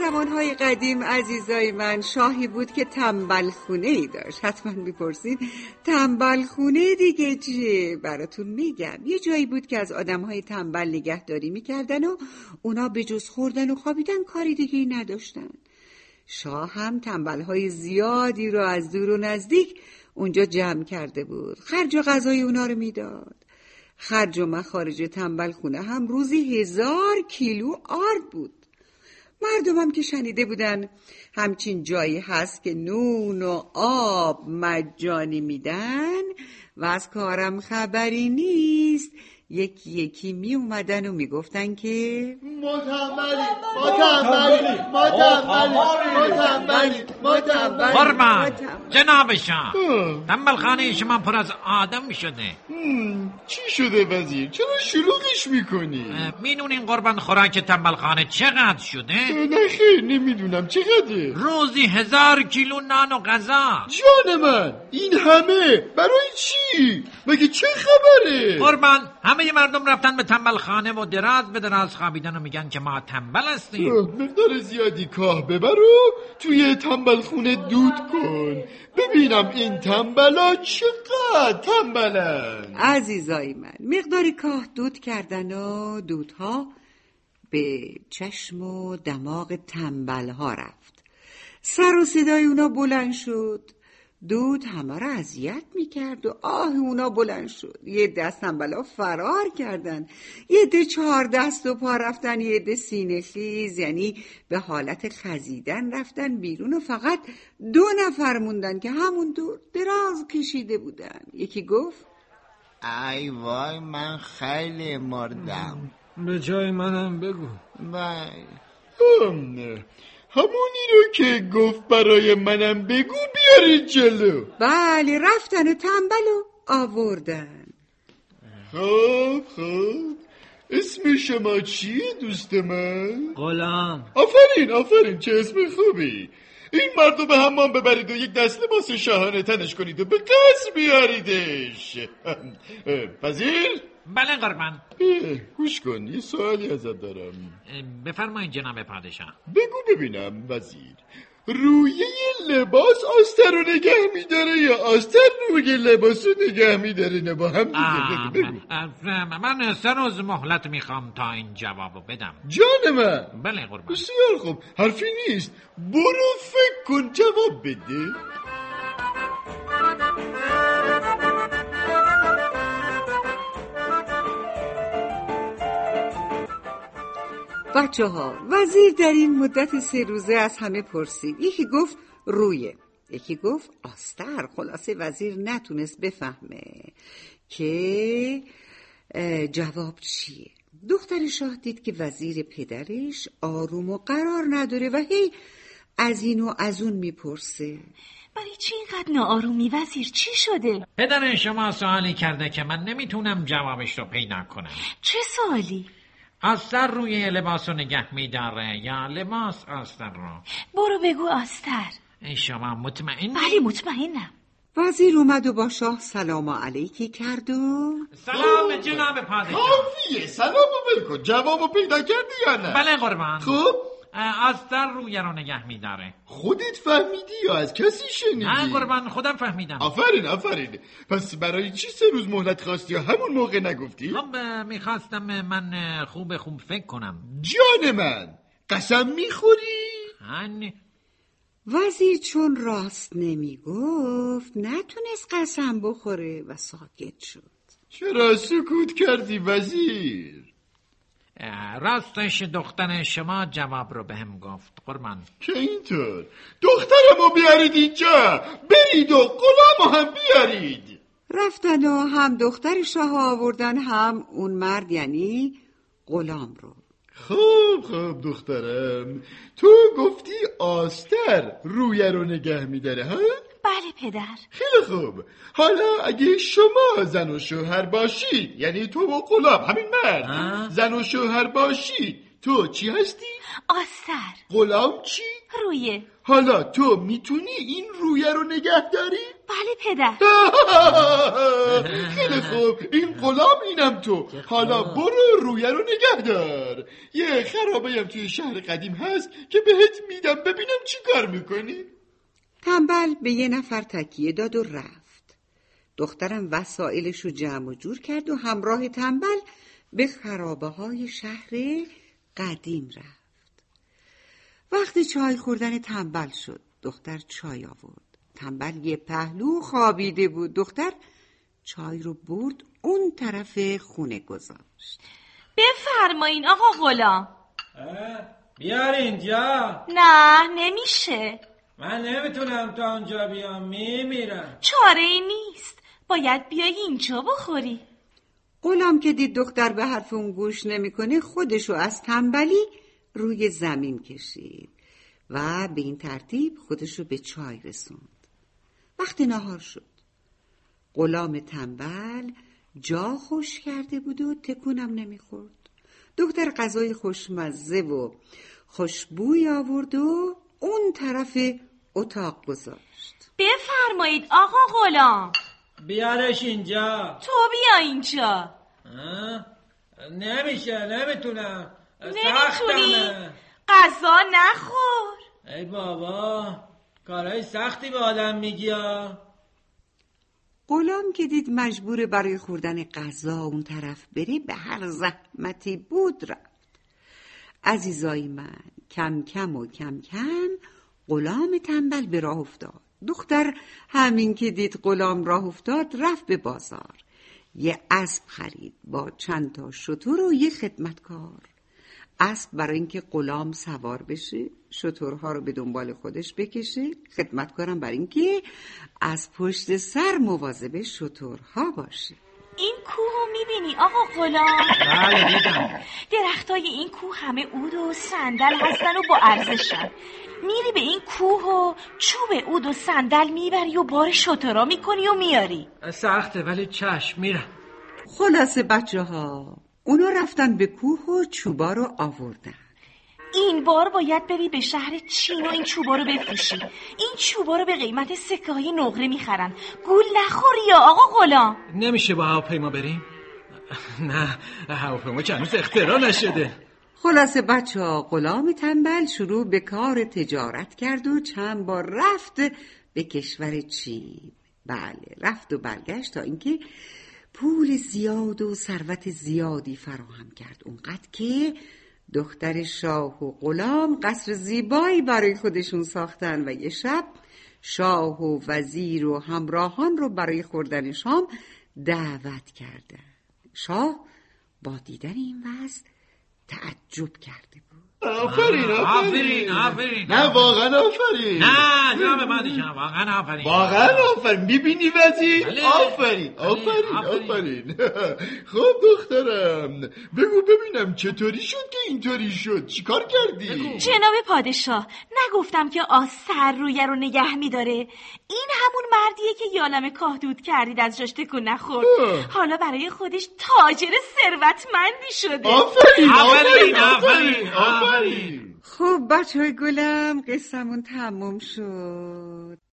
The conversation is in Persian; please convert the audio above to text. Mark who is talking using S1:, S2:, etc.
S1: زمانهای قدیم عزیزای من شاهی بود که تنبل خونه ای داشت. حتما میپرسید تنبل خونه دیگه چیه؟ براتون میگم. یه جایی بود که از آدمهای تنبل نگهداری میکردن و اونا به جز خوردن و خوابیدن کاری دیگه ای نداشتن. شاه هم تنبلهای زیادی رو از دور و نزدیک اونجا جمع کرده بود. خرج و غذای اونا رو میداد. خرج و مخارج تنبل خونه هم روزی 1000 کیلو آرد بود. مردمم که شنیده بودن همچین جایی هست که نون و آب مجانی میدن و از کارم خبری نیست، یکی یکی می اومدن و می گفتن که
S2: ما تنبلی.
S3: قربان جناب شاه، تنبل خانه شما پر از آدم شده.
S2: چی شده وزیر؟ چرا شلوغش میکنی؟
S3: میدونین قربان خوراک تنبل خانه چقدر شده؟
S2: نه خیر نمیدونم. چقدره؟
S3: روزی 1000 کیلو نان و غذا.
S2: جان من، این همه برای چی؟ مگه چه خبره؟
S3: قربان همه مردم رفتن به تنبل خانه و دراز به دراز خوابیدن و میگن که ما تنبل هستیم.
S2: مقدار زیادی کاه ببر و توی تنبل خونه دود کن ببینم این تنبلا چقدر تنبلن.
S1: عزیزای من مقداری کاه دود کردن و دودها به چشم و دماغ تنبلها رفت. سر و صدای اونا بلند شد. دود همه را اذیت میکرد و آه اونا بلند شد. یه دست تنبلا فرار کردن، یه ده 4 دست و پا رفتن، یه ده سینه خیز یعنی به حالت خزیدن رفتن بیرون و فقط 2 نفر موندن که همون دور دراز کشیده بودن. یکی گفت
S4: ای وای من خیلی مردم.
S5: به جای منم بگو.
S2: همونی رو که گفت برای منم بگو بیارید جلو.
S1: بله رفتن و تنبلو آوردن.
S2: خب اسم شما چیه دوست من؟
S5: غلام.
S2: آفرین چه اسم خوبی. این مردو به حمام ببرید و یک دست لباس شاهانه تنش کنید و به قصر بیاریدش. وزیر؟
S3: بله قربان.
S2: گوش کن یه سوالی ازت دارم.
S3: بفرمایید جناب پادشاه.
S2: بگو ببینم وزیر، رویه لباس آستر رو نگه میداره یا آستر روی لباس رو نگه میداره؟ نه با هم دیگه بگو.
S3: من 3 روز مهلت میخوام تا این جوابو بدم.
S2: جان من.
S3: بله قربان.
S2: بسیار خوب حرفی نیست، برو فکر کن جواب بده.
S1: بچه ها وزیر در این مدت 3 روزه از همه پرسید. یکی گفت رویه، یکی گفت آستر. خلاصه وزیر نتونست بفهمه که جواب چیه. دختر شاه دید که وزیر پدرش آروم و قرار نداره و هی از این و از اون میپرسه.
S6: برای چی اینقدر ناآرومی وزیر؟ چی شده؟
S3: پدر شما سوالی کرده که من نمیتونم جوابش رو پیدا کنم.
S6: چه سوالی؟
S3: آستر روی لباس رو نگه میداره یا لباس آستر رو؟
S6: برو بگو آستر.
S3: شما مطمئنی؟
S6: بله مطمئنم.
S1: وزیر اومد و با شاه سلام علیکی کرد و
S3: سلام جناب پادشاه.
S2: کافیه سلامو بکن. جوابو پیدا کردی یا نه؟
S3: بله قربان.
S2: خب
S3: آستر روی رو نگه میداره.
S2: خودت فهمیدی یا از کسی شنیدی؟
S3: نه قربان خودم فهمیدم.
S2: آفرین. پس برای چی 3 روز مهلت خواستی یا همون موقع نگفتی؟
S3: خب میخواستم من خوب فکر کنم.
S2: جان من قسم میخوری؟
S1: وزیر چون راست نمی گفت نتونست قسم بخوره و ساکت شد.
S2: چرا سکوت کردی وزیر؟
S3: راستش دختر شما جواب رو بهم گفت قربان.
S2: که اینطور؟ دخترمو بیارید اینجا، برید و غلامو هم بیارید.
S1: رفتن و هم دختر شاه آوردن هم اون مرد یعنی غلام رو.
S2: خب دخترم، تو گفتی آستر رویه رو نگه میداره ها؟
S6: بله پدر.
S2: خیلی خوب. حالا اگه شما زن و شوهر باشید، یعنی تو و غلام همین مرد زن و شوهر باشید، تو چی هستی؟
S6: آستر.
S2: غلام چی؟
S6: رویه.
S2: حالا تو میتونی این رویه رو نگه داری؟
S6: بله پدر.
S2: خیلی خوب، این غلام اینم تو. حالا برو رویه رو نگه دار. یه خرابه هم توی شهر قدیم هست که بهت میدم ببینم چی کار میکنی.
S1: تنبل به یه نفر تکیه داد و رفت. دخترم وسایلش رو جمع و جور کرد و همراه تنبل به خرابه های شهر قدیم رفت. وقتی چای خوردن تنبل شد، دختر چای آورد. تنبل یه پهلو خوابیده بود. دختر چای رو برد اون طرف خونه گذاشت.
S6: بفرمایین آقا غلام.
S5: بیار اینجا.
S6: نه نمیشه.
S5: من نمیتونم تا اونجا بیام، میمیرم.
S6: چاره ای نیست، باید بیای اینجا بخوری.
S1: غلام که دید دختر به حرف اون گوش نمیکنه، خودشو از تنبلی روی زمین کشید و به این ترتیب خودشو به چای رسوند. وقتی نهار شد، غلام تنبل جا خوش کرده بود و تکونم نمیخورد. دختر غذای خوشمزه و خوشبوی آورد و اون طرف اتاق گذاشت.
S6: بفرمایید آقا غلام.
S5: بیارش اینجا.
S6: تو بیا اینجا.
S5: نمیشه، نمیتونم.
S6: نمیتونی؟
S5: سختمه.
S6: غذا نخور.
S5: ای بابا، کارهای سختی به آدم میگی ها.
S1: غلام که دید مجبور برای خوردن غذا اون طرف بره، به هر زحمتی بود رفت. عزیزای من، کم کم و کم کم غلام تنبل به راه افتاد. دختر همین که دید غلام راه افتاد، رفت به بازار. یه اسب خرید با چند تا شتر و یه خدمتکار. اسب برای اینکه غلام سوار بشه، شترها رو به دنبال خودش بکشه، خدمتکارم برای اینکه از پشت سر مواظب شترها باشه.
S6: این کوه رو میبینی آقا غلام؟
S5: بله دیدم.
S6: درختای این کوه همه عود و صندل هستن و با ارزشن. میری به این کوه و چوب عود و صندل میبری و بار شترها میکنی و میاری.
S5: سخته ولی چشم میرم.
S1: خلاصه بچه‌ها اونا رفتن به کوه و چوبا رو آوردن.
S6: این بار باید بری به شهر چین و این چوبا رو بفروشی. این چوبا رو به قیمت سکه های نقره میخرن. گول نخوری یا آقا غلام.
S5: نمیشه با هواپیما بریم؟ نه، هواپیما که هنوز اختراع نشده.
S1: خلاصه بچه‌ها غلام تنبل شروع به کار تجارت کرد و چند بار رفت به کشور چین. بله، رفت و برگشت تا اینکه پول زیاد و ثروت زیادی فراهم کرد، اونقدر که دختر شاه و غلام قصر زیبایی برای خودشون ساختن و یه شب شاه و وزیر و همراهان رو برای خوردن شام دعوت کردن. شاه با دیدن این وضع تعجب کرده بود.
S2: آفرین
S3: آفرین آفرین.
S2: نه واقعا آفرین.
S3: نه جناب پادشاه، واقعا آفرین.
S2: واقعا آفرین. میبینی وزیر؟
S3: بله.
S2: آفرین آفرین. خب دخترم بگو ببینم چطوری شد که اینطوری شد؟ چیکار کردی؟
S6: جناب پادشاه، نگفتم که آس سر رویه رو نگه میداره؟ این همون مردیه که یالم کاهدود کردید از جاش تکون نخورد. حالا برای خودش تاجر ثروتمندی شده.
S2: آفرین.
S1: خب بچه‌های گلم، قصه‌مون تموم شد.